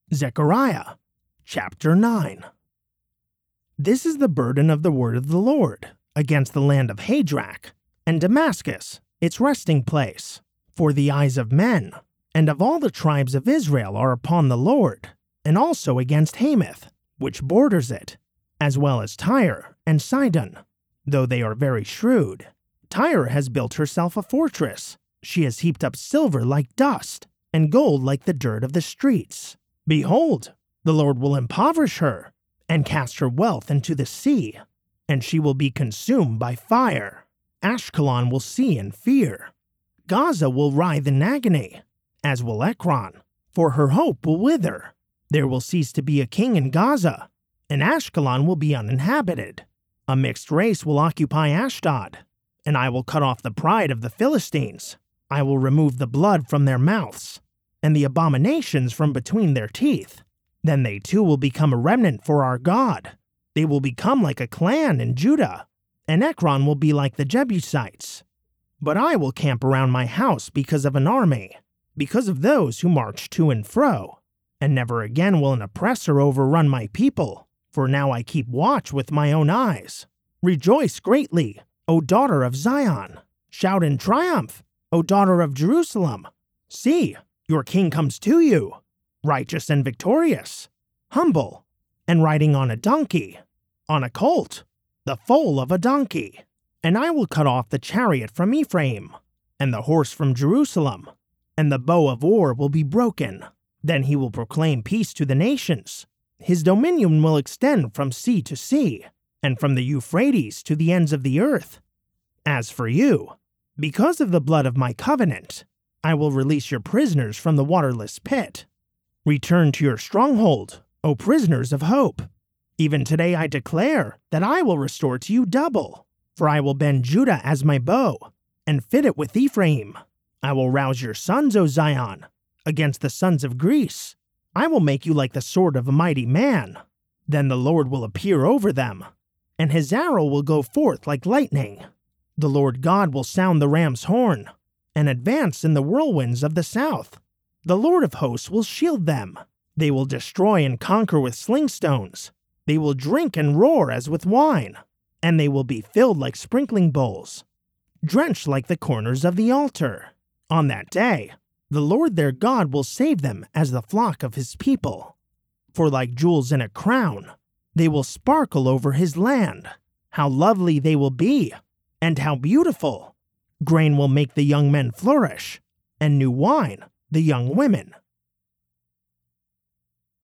Zechariah chapter 9. This is the burden of the word of the Lord against the land of Hadrach, and Damascus, its resting place. For the eyes of men and of all the tribes of Israel are upon the Lord, and also against Hamath, which borders it, as well as Tyre and Sidon, though they are very shrewd. Tyre has built herself a fortress. She has heaped up silver like dust, and gold like the dirt of the streets. Behold, the Lord will impoverish her, and cast her wealth into the sea, and she will be consumed by fire. Ashkelon will see and fear. Gaza will writhe in agony, as will Ekron, for her hope will wither. There will cease to be a king in Gaza, and Ashkelon will be uninhabited. A mixed race will occupy Ashdod, and I will cut off the pride of the Philistines. I will remove the blood from their mouths, and the abominations from between their teeth. Then they too will become a remnant for our God. They will become like a clan in Judah, and Ekron will be like the Jebusites. But I will camp around my house because of an army, because of those who march to and fro. And never again will an oppressor overrun my people, for now I keep watch with my own eyes. Rejoice greatly, O daughter of Zion. Shout in triumph, O daughter of Jerusalem. See, your king comes to you, righteous and victorious, humble, and riding on a donkey, on a colt, the foal of a donkey. And I will cut off the chariot from Ephraim, and the horse from Jerusalem, and the bow of war will be broken. Then he will proclaim peace to the nations. His dominion will extend from sea to sea, and from the Euphrates to the ends of the earth. As for you, because of the blood of my covenant, I will release your prisoners from the waterless pit. Return to your stronghold, O prisoners of hope. Even today I declare that I will restore to you double, for I will bend Judah as my bow, and fit it with Ephraim. I will rouse your sons, O Zion, against the sons of Greece. I will make you like the sword of a mighty man. Then the Lord will appear over them, and his arrow will go forth like lightning. The Lord God will sound the ram's horn, and advance in the whirlwinds of the south. The Lord of hosts will shield them. They will destroy and conquer with slingstones. They will drink and roar as with wine, and they will be filled like sprinkling bowls, drenched like the corners of the altar. On that day, the Lord their God will save them as the flock of his people. For like jewels in a crown, they will sparkle over his land. How lovely they will be, and how beautiful! Grain will make the young men flourish, and new wine the young women.